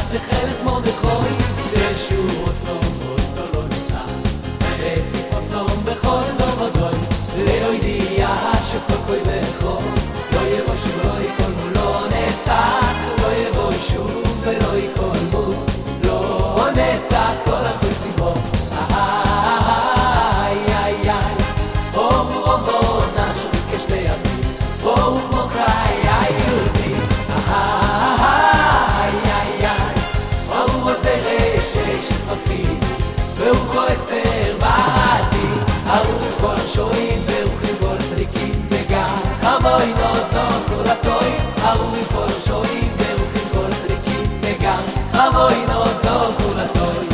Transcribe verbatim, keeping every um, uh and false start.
וחלס מרדכי ישוע עושום ועושו לא נצח ורציף עושום בכל דור ודוי לא ידיעה שכל כוי בכל לא יבוא שוב לא יקולמו לא נצח לא יבוא שוב ולא יקולמו לא נצח כל אחוי סיבור איי איי איי ברוך רובו נשו ביקש לידי ברוך מוחי היהודי איי איי איי ברוך עושה רשש צפפים ברוך אסתר בעדי ברוך כל השועים ברוך כל צדיקים וגם חבוי נוזו כל הטוי ברוך כל השועים ברוך כל צדיקים וגם חבוי נוזו כל הטוי